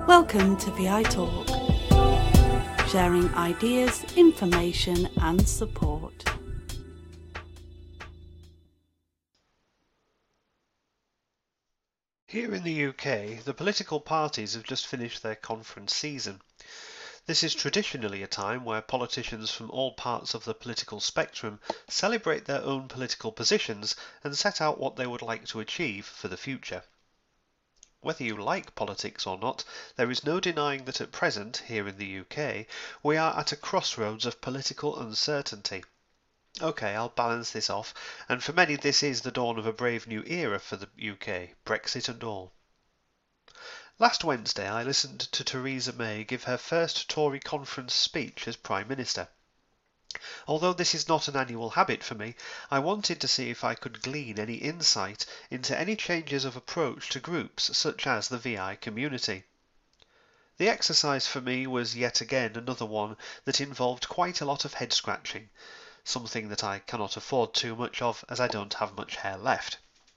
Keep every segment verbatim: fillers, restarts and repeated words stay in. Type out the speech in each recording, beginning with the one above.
Welcome to V I Talk, sharing ideas, information and support. Here in the U K, the political parties have just finished their conference season. This is traditionally a time where politicians from all parts of the political spectrum celebrate their own political positions and set out what they would like to achieve for the future. Whether you like politics or not, there is no denying that at present, here in the U K, we are at a crossroads of political uncertainty. OK, I'll balance this off, and for many this is the dawn of a brave new era for the U K, Brexit and all. Last Wednesday I listened to Theresa May give her first Tory conference speech as Prime Minister. Although this is not an annual habit for me, I wanted to see if I could glean any insight into any changes of approach to groups such as the V I community. The exercise for me was yet again another one that involved quite a lot of head scratching, something that I cannot afford too much of as I don't have much hair left.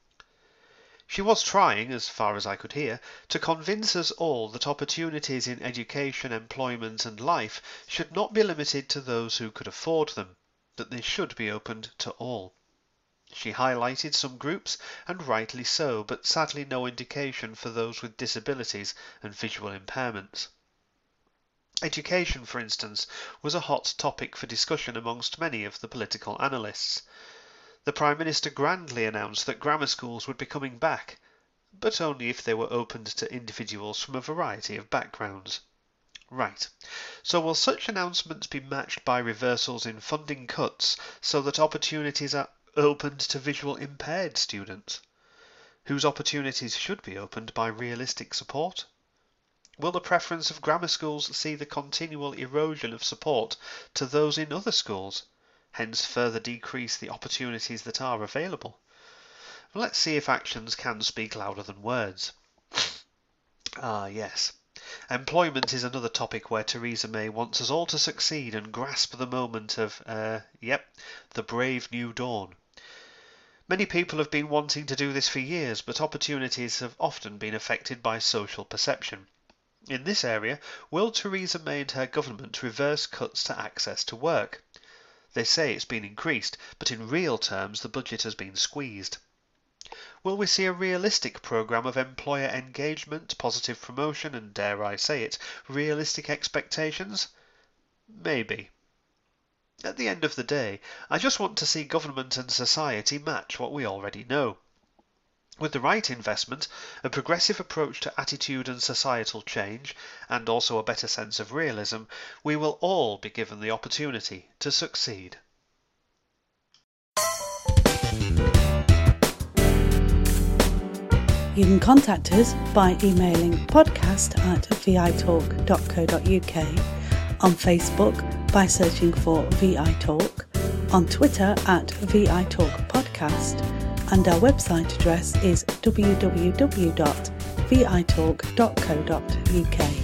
She was trying, as far as I could hear, to convince us all that opportunities in education, employment and life should not be limited to those who could afford them, that they should be opened to all. She highlighted some groups, and rightly so, but sadly no indication for those with disabilities and visual impairments. Education, for instance, was a hot topic for discussion amongst many of the political analysts. The Prime Minister grandly announced that grammar schools would be coming back, but only if they were opened to individuals from a variety of backgrounds. Right, so will such announcements be matched by reversals in funding cuts so that opportunities are opened to visual impaired students, whose opportunities should be opened by realistic support? Will the preference of grammar schools see the continual erosion of support to those in other schools, hence further decrease the opportunities that are available? Let's see if actions can speak louder than words. Ah, yes. Employment is another topic where Theresa May wants us all to succeed and grasp the moment of, uh, yep, the brave new dawn. Many people have been wanting to do this for years, but opportunities have often been affected by social perception. In this area, will Theresa May and her government reverse cuts to access to work? They say it's been increased, but in real terms the budget has been squeezed. Will we see a realistic programme of employer engagement, positive promotion and, dare I say it, realistic expectations? Maybe. At the end of the day, I just want to see government and society match what we already know. With the right investment, a progressive approach to attitude and societal change, and also a better sense of realism, we will all be given the opportunity to succeed. You can contact us by emailing podcast at vitalk dot co dot uk, on Facebook by searching for V I Talk, on Twitter at V I Talk Podcast, and our website address is w w w dot v i talk dot co dot uk.